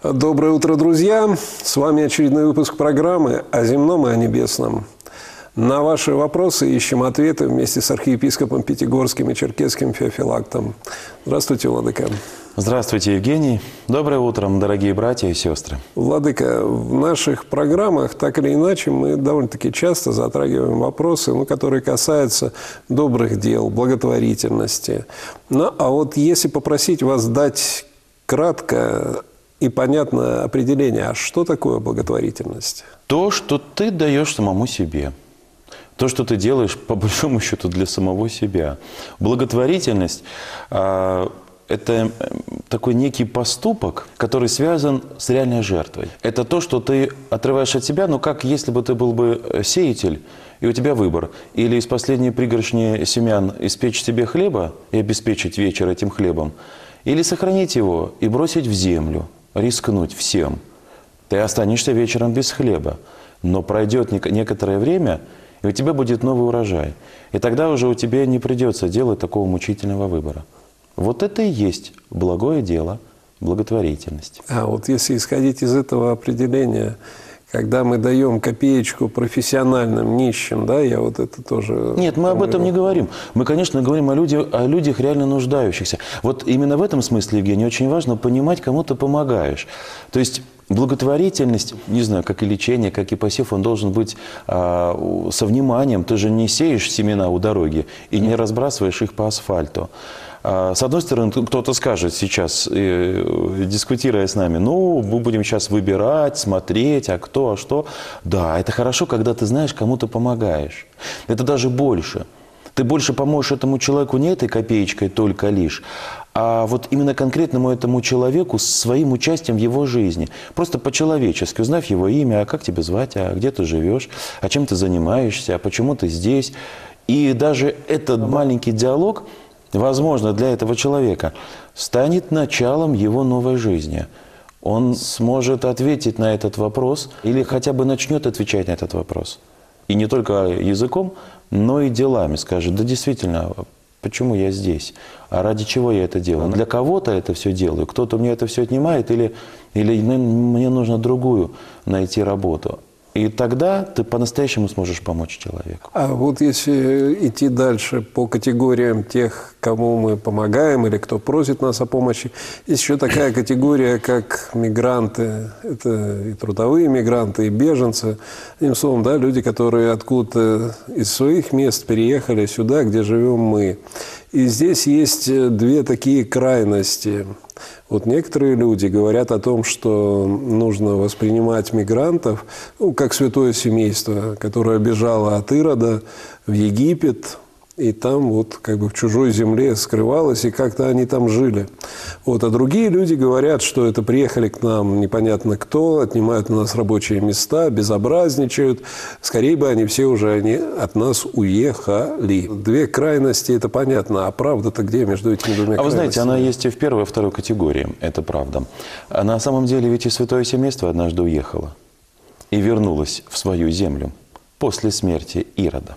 Доброе утро, друзья! С вами очередной выпуск программы о земном и о небесном. На ваши вопросы ищем ответы вместе с архиепископом Пятигорским и Черкесским Феофилактом. Здравствуйте, владыка. Здравствуйте, Евгений. Доброе утро, дорогие братья и сестры. Владыка, в наших программах, так или иначе, мы довольно-таки часто затрагиваем вопросы, которые касаются добрых дел, благотворительности. А вот если попросить вас дать кратко и понятное определение, а что такое благотворительность? То, что ты даешь самому себе. То, что ты делаешь, по большому счету, для самого себя. Благотворительность это такой некий поступок, который связан с реальной жертвой. Это то, что ты отрываешь от себя, как если бы ты был бы сеятель, и у тебя выбор. Или из последней пригоршни семян испечь себе хлеба и обеспечить вечер этим хлебом, или сохранить его и бросить в землю, рискнуть всем. Ты останешься вечером без хлеба, но пройдет некоторое время, и у тебя будет новый урожай. И тогда уже у тебя не придется делать такого мучительного выбора. Вот это и есть благое дело, благотворительность. А вот если исходить из этого определения, когда мы даем копеечку профессиональным нищим, я вот это тоже... Нет, мы об этом не говорим. Мы, конечно, говорим о людях реально нуждающихся. Вот именно в этом смысле, Евгений, очень важно понимать, кому ты помогаешь. То есть благотворительность, не знаю, как и лечение, как и посев, он должен быть со вниманием. Ты же не сеешь семена у дороги и не разбрасываешь их по асфальту. С одной стороны, кто-то скажет сейчас, дискутируя с нами, мы будем сейчас выбирать, смотреть, а кто, а что. Да, это хорошо, когда ты знаешь, кому ты помогаешь. Это даже больше. Ты больше поможешь этому человеку не этой копеечкой только лишь, а вот именно конкретному этому человеку с своим участием в его жизни. Просто по-человечески, узнав его имя, а как тебя звать, а где ты живешь, а чем ты занимаешься, а почему ты здесь. И даже этот маленький диалог, возможно, для этого человека станет началом его новой жизни. Он сможет ответить на этот вопрос или хотя бы начнет отвечать на этот вопрос. И не только языком, но и делами скажет, да действительно, почему я здесь? А ради чего я это делаю? Для кого-то это все делаю, кто-то мне это все отнимает, или мне нужно другую найти работу. И тогда ты по-настоящему сможешь помочь человеку. А вот если идти дальше по категориям тех, кому мы помогаем или кто просит нас о помощи, есть еще такая категория, как мигранты. Это и трудовые мигранты, и беженцы. Одним словом, люди, которые откуда-то из своих мест переехали сюда, где живем мы. И здесь есть две такие крайности. Вот некоторые люди говорят о том, что нужно воспринимать мигрантов, как святое семейство, которое бежало от Ирода в Египет, и там в чужой земле скрывалось, и как-то они там жили. А другие люди говорят, что это приехали к нам непонятно кто, отнимают у нас рабочие места, безобразничают. Скорее бы они все уже от нас уехали. Две крайности, это понятно. А правда-то где между этими двумя крайностями? А вы знаете, она есть и в первой, и во второй категории. Это правда. А на самом деле ведь и святое семейство однажды уехало и вернулось в свою землю после смерти Ирода.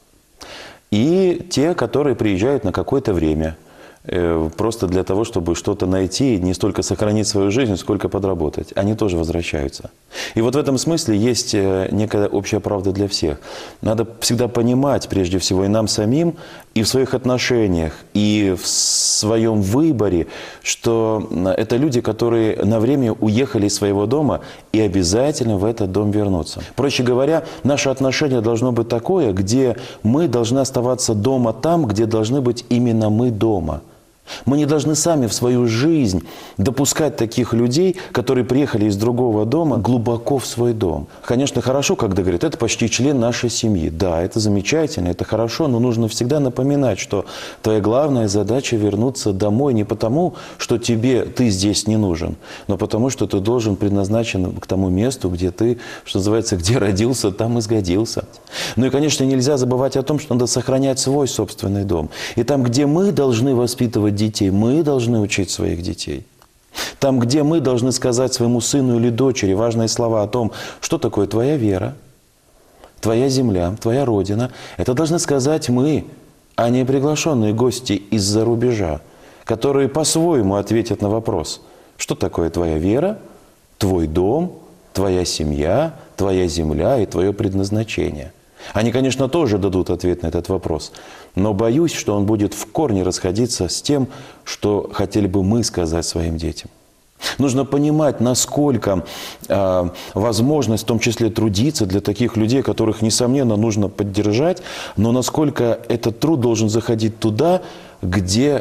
И те, которые приезжают на какое-то время, просто для того, чтобы что-то найти, не столько сохранить свою жизнь, сколько подработать, они тоже возвращаются. И вот в этом смысле есть некая общая правда для всех. Надо всегда понимать, прежде всего, и нам самим, и в своих отношениях, и в своем выборе, что это люди, которые на время уехали из своего дома и обязательно в этот дом вернутся. Проще говоря, наше отношение должно быть такое, где мы должны оставаться дома там, где должны быть именно мы дома. Мы не должны сами в свою жизнь допускать таких людей, которые приехали из другого дома, глубоко в свой дом. Конечно, хорошо, когда говорят, это почти член нашей семьи. Да, это замечательно, это хорошо, но нужно всегда напоминать, что твоя главная задача вернуться домой не потому, что ты здесь не нужен, но потому, что ты должен предназначен к тому месту, где ты, что называется, где родился, там и сгодился. Ну и, конечно, нельзя забывать о том, что надо сохранять свой собственный дом. И там, где мы должны воспитывать детей, мы должны учить своих детей. Там, где мы должны сказать своему сыну или дочери важные слова о том, что такое твоя вера, твоя земля, твоя родина, это должны сказать мы, а не приглашенные гости из-за рубежа, которые по-своему ответят на вопрос, что такое твоя вера, твой дом, твоя семья, твоя земля и твое предназначение. Они, конечно, тоже дадут ответ на этот вопрос, но боюсь, что он будет в корне расходиться с тем, что хотели бы мы сказать своим детям. Нужно понимать, насколько возможность, в том числе, трудиться для таких людей, которых, несомненно, нужно поддержать, но насколько этот труд должен заходить туда, где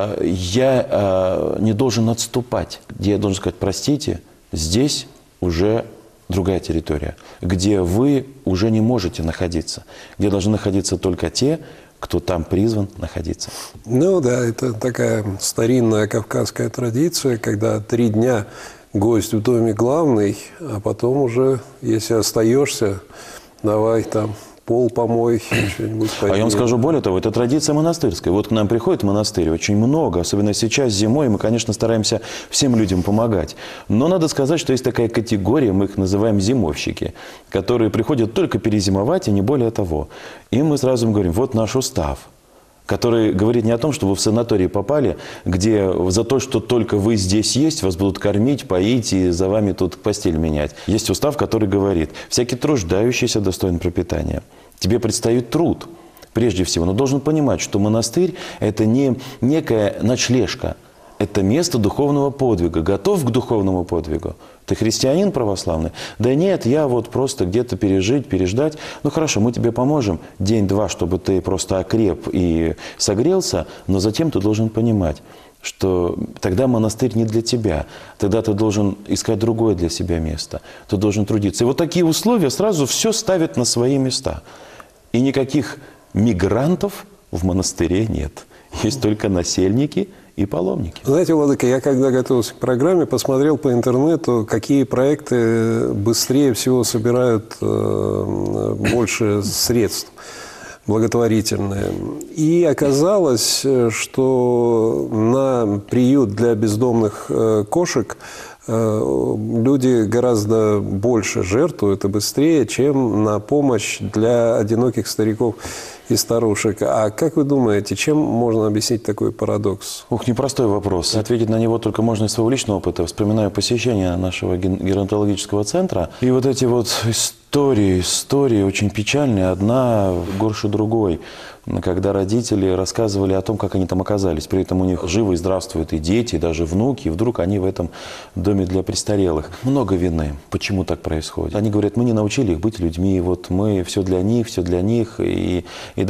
я не должен отступать, где я должен сказать: простите, здесь уже другая территория, где вы уже не можете находиться, где должны находиться только те, кто там призван находиться. Ну да, это такая старинная кавказская традиция, когда 3 дня гость в доме главный, а потом уже, если остаешься, давай там пол помой, что-нибудь А я вам скажу более того, это традиция монастырская. Вот к нам приходит монастырь очень много, особенно сейчас зимой, мы, конечно, стараемся всем людям помогать. Но надо сказать, что есть такая категория, мы их называем зимовщики, которые приходят только перезимовать и не более того. И мы сразу им говорим: вот наш устав, который говорит не о том, что вы в санаторий попали, где за то, что только вы здесь есть, вас будут кормить, поить и за вами тут постель менять. Есть устав, который говорит: всякий труждающийся достоин пропитания. Тебе предстоит труд, прежде всего. Но должен понимать, что монастырь – это не некая ночлежка. Это место духовного подвига. Готов к духовному подвигу? Ты христианин православный? Да нет, я вот просто где-то переждать. Ну хорошо, мы тебе поможем день-два, чтобы ты просто окреп и согрелся, но затем ты должен понимать, что тогда монастырь не для тебя. Тогда ты должен искать другое для себя место. Ты должен трудиться. И вот такие условия сразу все ставят на свои места. И никаких мигрантов в монастыре нет. Есть только насельники и паломники. Знаете, Владыка, я когда готовился к программе, посмотрел по интернету, какие проекты быстрее всего собирают больше средств благотворительные. И оказалось, что на приют для бездомных кошек люди гораздо больше жертвуют и быстрее, чем на помощь для одиноких стариков и старушек. А как вы думаете, чем можно объяснить такой парадокс? Непростой вопрос. Ответить на него только можно из своего личного опыта. Вспоминаю посещение нашего геронтологического центра. И вот эти вот истории очень печальные, одна горше другой. Когда родители рассказывали о том, как они там оказались. При этом у них живы и здравствуют и дети, и даже внуки. И вдруг они в этом доме для престарелых. Много вины. Почему так происходит? Они говорят: мы не научили их быть людьми. Вот мы все для них. И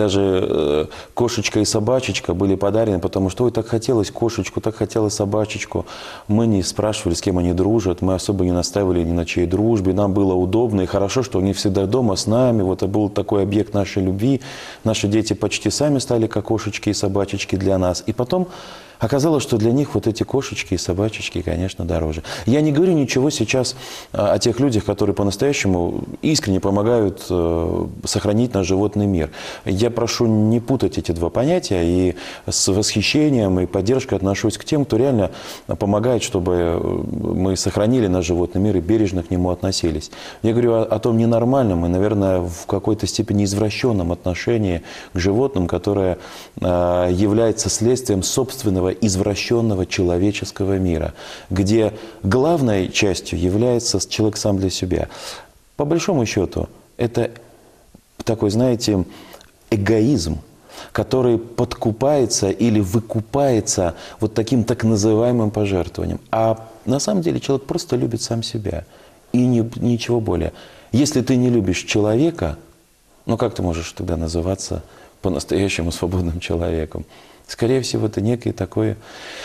даже кошечка и собачечка были подарены, потому что: ой, так хотелось кошечку, так хотелось собачечку. Мы не спрашивали, с кем они дружат. Мы особо не настаивали ни на чьей дружбе. Нам было удобно и хорошо, что они всегда дома с нами. Вот это был такой объект нашей любви. Наши дети почти сами стали как кошечки и собачечки для нас. И потом оказалось, что для них вот эти кошечки и собачечки, конечно, дороже. Я не говорю ничего сейчас о тех людях, которые по-настоящему искренне помогают сохранить наш животный мир. Я прошу не путать эти два понятия, и с восхищением и поддержкой отношусь к тем, кто реально помогает, чтобы мы сохранили наш животный мир и бережно к нему относились. Я говорю о том ненормальном и, наверное, в какой-то степени извращенном отношении к животным, которое является следствием собственного извращенного человеческого мира, где главной частью является человек сам для себя. По большому счету, это такой, знаете, эгоизм, который подкупается или выкупается вот таким так называемым пожертвованием. А на самом деле человек просто любит сам себя и ничего более. Если ты не любишь человека, ну как ты можешь тогда называться по-настоящему свободным человеком? Скорее всего, это некий такой,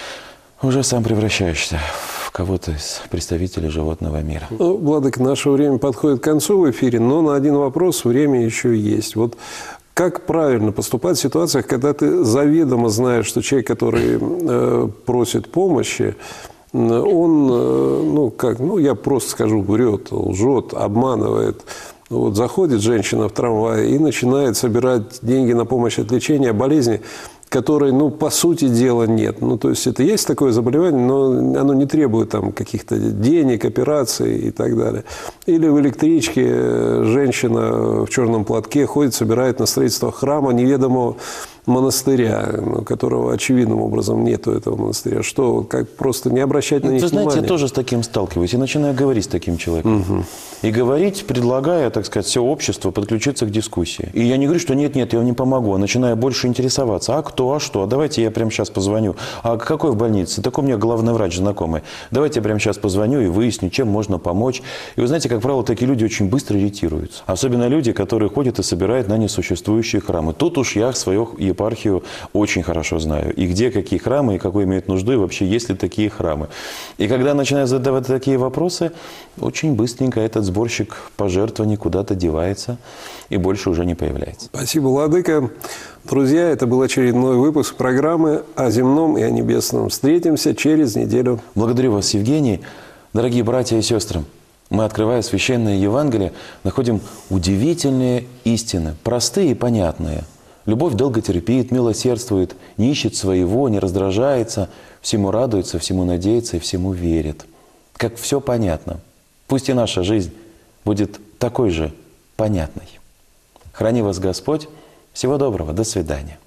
уже сам превращаешься в кого-то из представителей животного мира. Ну, Владыка, наше время подходит к концу в эфире, но на один вопрос время еще есть. Вот как правильно поступать в ситуациях, когда ты заведомо знаешь, что человек, который просит помощи, он, я просто скажу, врет, лжет, обманывает. Вот заходит женщина в трамвай и начинает собирать деньги на помощь от лечения болезни, которой, по сути дела, нет. То есть это есть такое заболевание, но оно не требует там каких-то денег, операций и так далее. Или в электричке женщина в черном платке ходит, собирает на строительство храма неведомого монастыря, у которого очевидным образом нету этого монастыря, что, как просто не обращать на них внимания? Вы знаете, я тоже с таким сталкиваюсь и начинаю говорить с таким человеком. И говорить, предлагая, так сказать, все общество подключиться к дискуссии. И я не говорю, что нет, я вам не помогу, а начинаю больше интересоваться. А кто, а что? А давайте я прямо сейчас позвоню. А какой в больнице? Так у меня главный врач знакомый. Давайте я прямо сейчас позвоню и выясню, чем можно помочь. И вы знаете, как правило, такие люди очень быстро ириттируются. Особенно люди, которые ходят и собирают на несуществующие храмы. Тут уж я свою епархию очень хорошо знаю. И где какие храмы, и какой имеют нужду, и вообще есть ли такие храмы. И когда начинаю задавать такие вопросы, очень быстренько этот сборщик пожертвований куда-то девается и больше уже не появляется. Спасибо, владыка. Друзья, это был очередной выпуск программы о земном и о небесном. Встретимся через неделю. Благодарю вас, Евгений. Дорогие братья и сестры, мы, открывая Священное Евангелие, находим удивительные истины, простые и понятные. Любовь долго терпит, милосердствует, не ищет своего, не раздражается, всему радуется, всему надеется и всему верит. Как все понятно. Пусть и наша жизнь будет такой же понятной. Храни вас Господь. Всего доброго. До свидания.